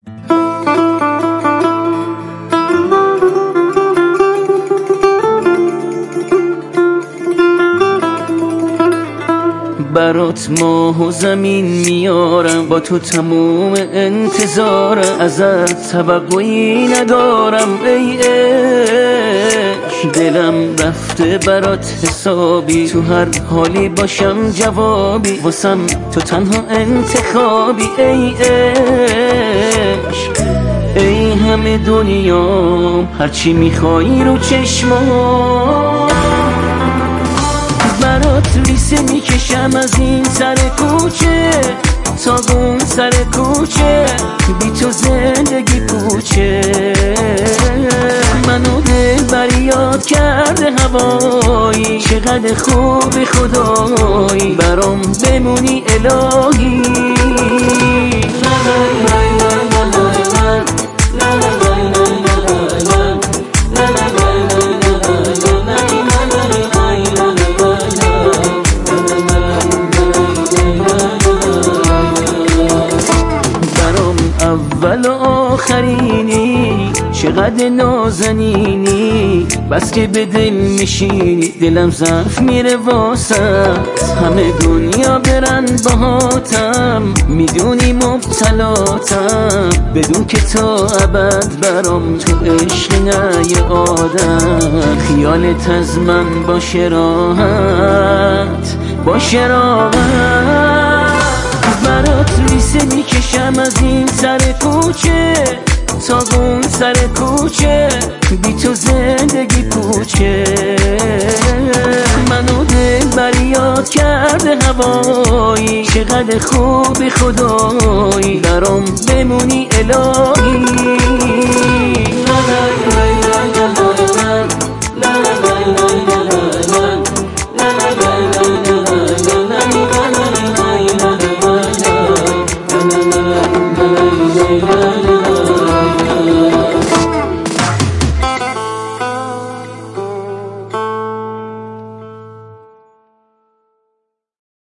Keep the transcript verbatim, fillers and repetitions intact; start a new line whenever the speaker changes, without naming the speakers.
برات ماه و زمین میارم، با تو تموم انتظارم، ازت توقعی ندارم ای عشق. دلم رفته برات حسابی، تو هر حالی باشم جوابی، واسم تو تنها انتخابی ای عشق. ای همه دنیام، هرچی میخوایی رو چشمام، برات ریسه میکشم از این سر کوچه تا اون سر کوچه، بی تو زندگی پوچه. منو دل بریاد کرده هوایی، چقدر خوب خدایی، برام بمونی الهی. اول و آخرینی، چقدر نازنینی، بس که به دل میشینی، دلم ضعف میره واسط. همه دنیا برن باهاتم، میدونی مبتلاتم، بدون که تا ابد برام تو عشق نه یه آدم. خیالت از من باشه راحت، باشه راحت، برات ریسه میکشم از این سر کوچه تا اون سر کوچه، بی تو زندگی پوچه. منو دل بریاد کرده هوایی، چقدر خوب خدایی، برام بمونی الهی.